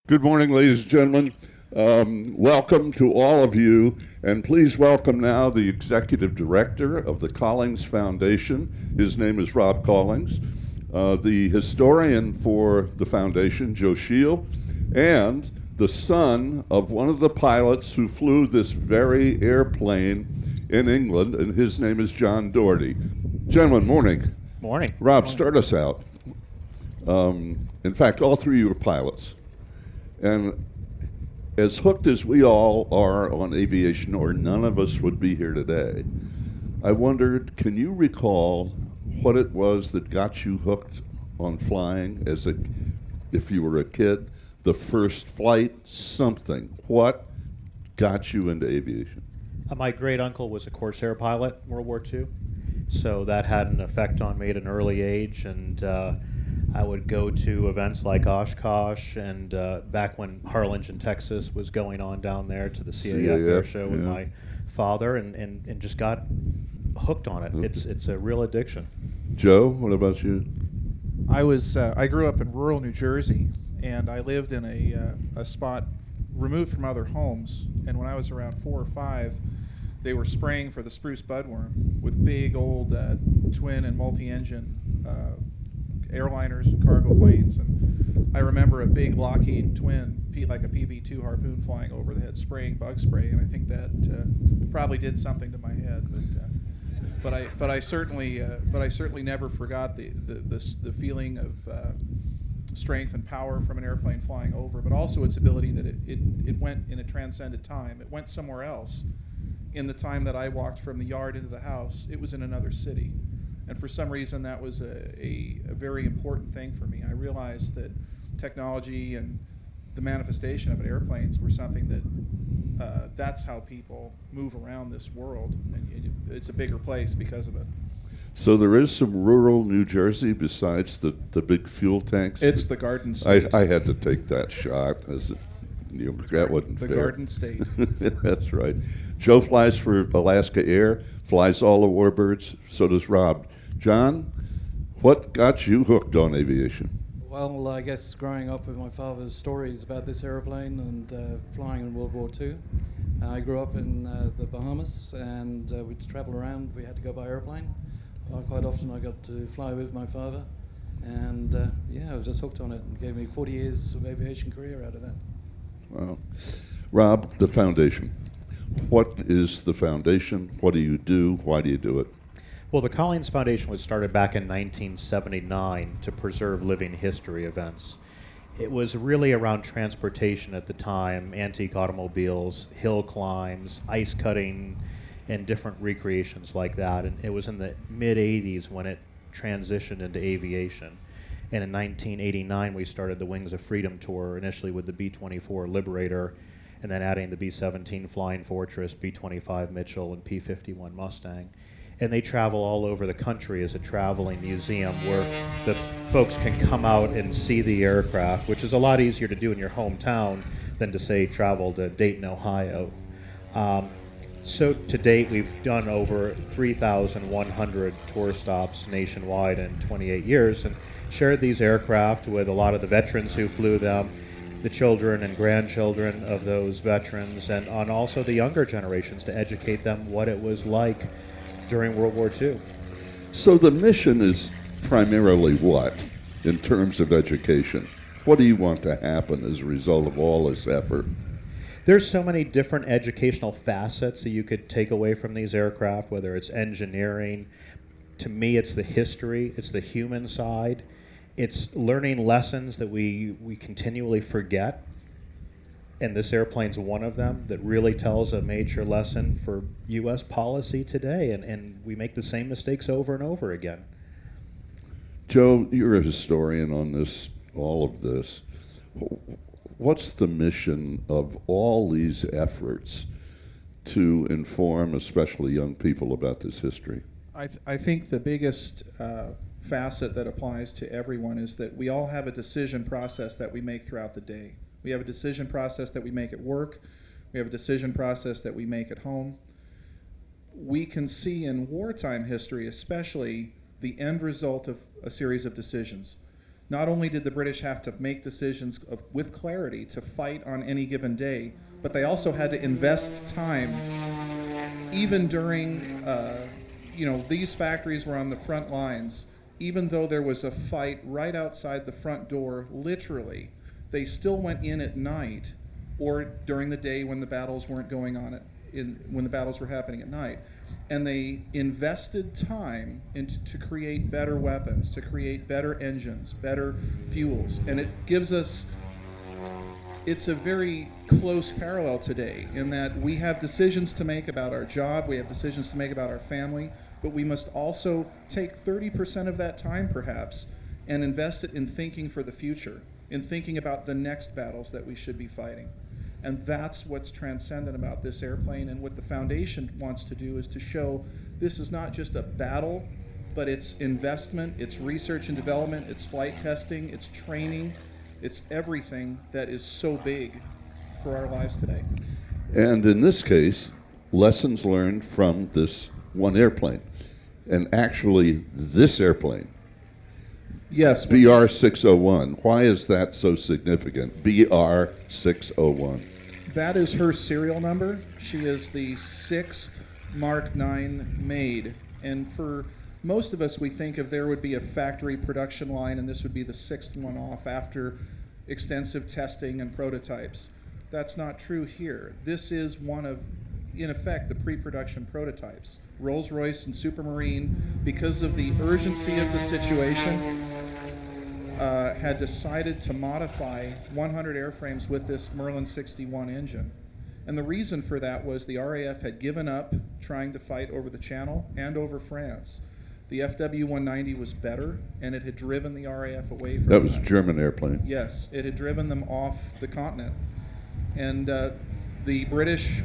Good morning, ladies and gentlemen. Welcome to all of you, and please welcome now the Executive Director of the Collings Foundation. His name is Rob Collings, the historian for the foundation, Joe Scheel, and the son of one of the pilots who flew this very airplane in England, and his name is John Doherty. Gentlemen, morning. Morning. Rob, Morning. start us out. In fact, all three of you are pilots. And as hooked as we all are on aviation, or none of us would be here today, I wondered, can you recall what it was that got you hooked on flying if you were a kid? The first flight, something. What got you into aviation? My great uncle was a Corsair pilot in World War II, so that had an effect on me at an early age, and I would go to events like Oshkosh and back when Harlingen, Texas was going on down there, to the CAF air show with my father, and just got hooked on it. Okay. It's a real addiction. Joe, what about you? I grew up in rural New Jersey, and I lived in a spot removed from other homes. And when I was around 4 or 5, they were spraying for the spruce budworm with big old twin and multi-engine airliners and cargo planes. And I remember a big Lockheed twin, like a PV-2 Harpoon, flying overhead, spraying bug spray. And I think that probably did something to my head. But I certainly never forgot the feeling of strength and power from an airplane flying over, but also its ability that it went in a transcended time. It went somewhere else. In the time that I walked from the yard into the house, it was in another city. And for some reason, that was a very important thing for me. I realized that technology and the manifestation of it, airplanes, were something that that's how people move around this world. And it's a bigger place because of it. So there is some rural New Jersey besides the big fuel tanks? It's the Garden State. I had to take that shot. That wasn't the fair. Garden State. That's right. Joe flies for Alaska Air, flies all the warbirds. So does Rob. John, what got you hooked on aviation? Well, I guess growing up with my father's stories about this airplane and flying in World War II. I grew up in the Bahamas, and we'd travel around. We had to go by airplane. Quite often I got to fly with my father, and I was just hooked on it, and gave me 40 years of aviation career out of that. Wow. Rob, the foundation. What is the foundation? What do you do? Why do you do it? Well, the Collings Foundation was started back in 1979 to preserve living history events. It was really around transportation at the time, antique automobiles, hill climbs, ice cutting, and different recreations like that. And it was in the mid-'80s when it transitioned into aviation. And in 1989, we started the Wings of Freedom Tour, initially with the B-24 Liberator, and then adding the B-17 Flying Fortress, B-25 Mitchell, and P-51 Mustang. And they travel all over the country as a traveling museum where the folks can come out and see the aircraft, which is a lot easier to do in your hometown than to, say, travel to Dayton, Ohio. So to date, we've done over 3,100 tour stops nationwide in 28 years and shared these aircraft with a lot of the veterans who flew them, the children and grandchildren of those veterans, and on also the younger generations to educate them what it was like during World War II. So the mission is primarily what in terms of education? What do you want to happen as a result of all this effort? There's so many different educational facets that you could take away from these aircraft, whether it's engineering. To me, it's the history, it's the human side. It's learning lessons that we continually forget. And this airplane's one of them that really tells a major lesson for U.S. policy today. And we make the same mistakes over and over again. Joe, you're a historian on all of this. What's the mission of all these efforts to inform, especially young people, about this history? I think the biggest facet that applies to everyone is that we all have a decision process that we make throughout the day. We have a decision process that we make at work. We have a decision process that we make at home. We can see in wartime history, especially, the end result of a series of decisions. not only did the British have to make decisions with clarity to fight on any given day, but they also had to invest time. Even during, these factories were on the front lines. Even though there was a fight right outside the front door, literally, they still went in at night or during the day when the battles weren't going on when the battles were happening at night. And they invested time to create better weapons, to create better engines, better fuels. And it gives us, it's a very close parallel today in that we have decisions to make about our job, we have decisions to make about our family, but we must also take 30% of that time perhaps and invest it in thinking for the future, in thinking about the next battles that we should be fighting. And that's what's transcendent about this airplane, and what the foundation wants to do is to show this is not just a battle, but it's investment, it's research and development, it's flight testing, it's training, it's everything that is so big for our lives today. And in this case, lessons learned from this one airplane. And actually, this airplane, Yes. BR-601, why is that so significant? BR-601. That is her serial number. She is the 6th Mark 9 made. And for most of us, we think if there would be a factory production line and this would be the 6th one off after extensive testing and prototypes. That's not true here. This is one of, in effect, the pre-production prototypes. Rolls-Royce and Supermarine, because of the urgency of the situation, had decided to modify 100 airframes with this Merlin 61 engine. And the reason for that was the RAF had given up trying to fight over the Channel and over France. The FW-190 was better, and it had driven the RAF away from That was a German airplane. Yes, it had driven them off the continent. And the British,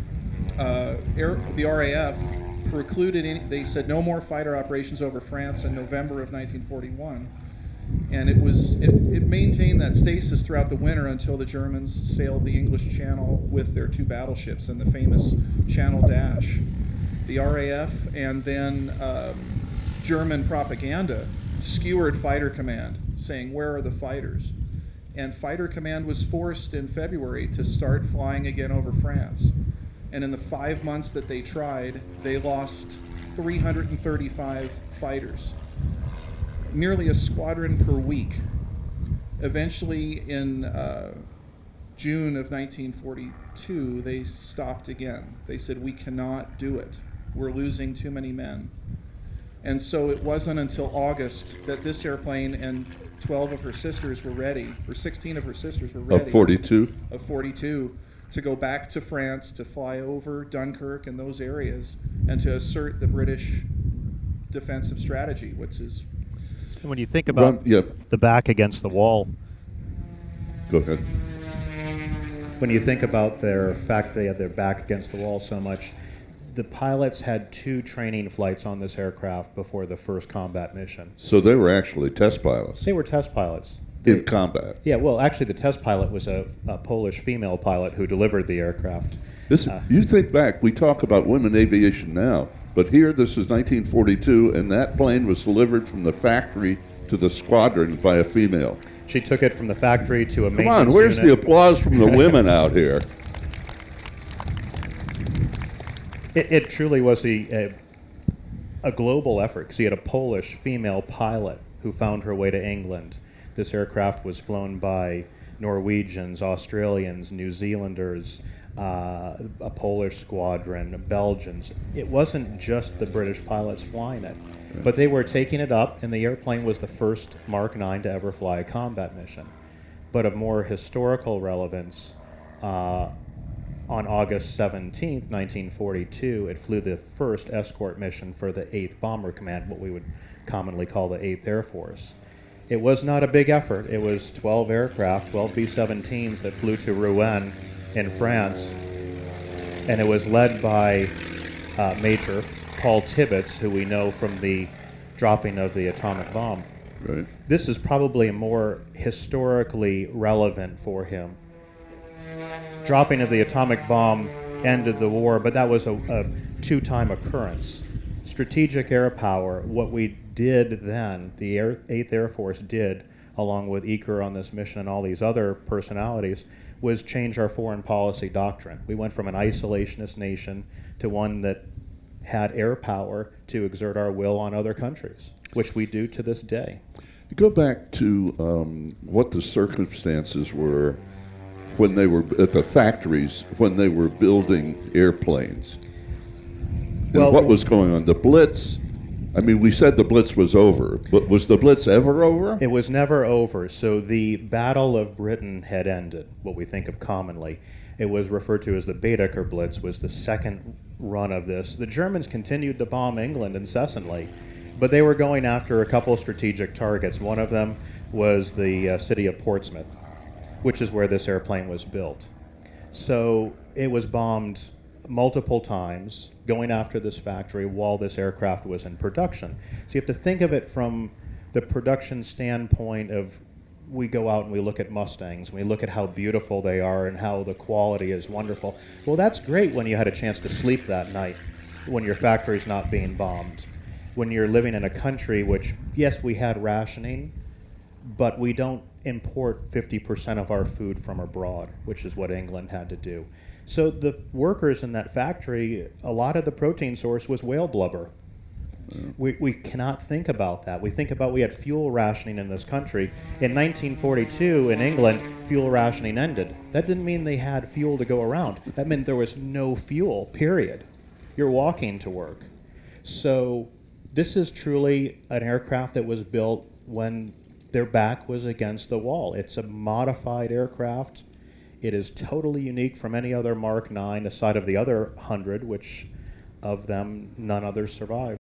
the RAF precluded they said no more fighter operations over France in November of 1941. And it maintained that stasis throughout the winter until the Germans sailed the English Channel with their 2 battleships and the famous Channel Dash. The RAF and then German propaganda skewered Fighter Command, saying, "Where are the fighters?" And Fighter Command was forced in February to start flying again over France. And in the 5 months that they tried, they lost 335 fighters. Nearly a squadron per week. Eventually, in June of 1942, they stopped again. They said, "We cannot do it. We're losing too many men." And so it wasn't until August that this airplane and 12 of her sisters were ready, or 16 of her sisters were ready. Of 42? Of 42, to go back to France, to fly over Dunkirk and those areas, and to assert the British defensive strategy, which is... When you think about the back against the wall, Go ahead. when you think about their fact they had their back against the wall so much, the pilots had 2 training flights on this aircraft before the first combat mission. So they were actually test pilots They were test pilots. in combat. Yeah, well, actually, the test pilot was a Polish female pilot who delivered the aircraft. You think back, we talk about women aviation now, but here this is 1942, and that plane was delivered from the factory to the squadron by a female. She took it from the factory to a Come maintenance on, where's the unit. applause from the women out here? It truly was a global effort, because you had a Polish female pilot who found her way to England. This aircraft was flown by Norwegians, Australians, New Zealanders, a Polish squadron, Belgians. It wasn't just the British pilots flying it, but they were taking it up, and the airplane was the first Mark 9 to ever fly a combat mission. But of more historical relevance, on August 17th, 1942, it flew the first escort mission for the 8th Bomber Command, what we would commonly call the 8th Air Force. It was not a big effort. It was 12 aircraft, 12 B-17s that flew to Rouen in France, and it was led by Major Paul Tibbets, who we know from the dropping of the atomic bomb. Right. This is probably more historically relevant for him. Dropping of the atomic bomb ended the war, but that was a 2-time occurrence. Strategic air power, what we did then, the 8th Air Force did, along with Eker on this mission and all these other personalities, was change our foreign policy doctrine. We went from an isolationist nation to one that had air power to exert our will on other countries, which we do to this day. Go back to what the circumstances were when they were at the factories, when they were building airplanes. And Well, what was going on? The Blitz, I mean, we said the Blitz was over, but was the Blitz ever over? It was never over. So the Battle of Britain had ended, what we think of commonly. It was referred to as the Baedeker Blitz, was the second run of this. The Germans continued to bomb England incessantly, but they were going after a couple of strategic targets. One of them was the city of Portsmouth, which is where this airplane was built. So it was bombed multiple times, going after this factory while this aircraft was in production. So you have to think of it from the production standpoint of, we go out and we look at Mustangs, we look at how beautiful they are and how the quality is wonderful. Well, that's great when you had a chance to sleep that night, when your factory's not being bombed. When you're living in a country which, yes, we had rationing, but we don't import 50% of our food from abroad, which is what England had to do. So the workers in that factory, a lot of the protein source was whale blubber. We cannot think about that. We think about, we had fuel rationing in this country. In 1942 in England, fuel rationing ended. That didn't mean they had fuel to go around. That meant there was no fuel, period. You're walking to work. So this is truly an aircraft that was built when their back was against the wall. It's a modified aircraft. It is totally unique from any other Mark 9, aside of the other 100, which of them none others survived.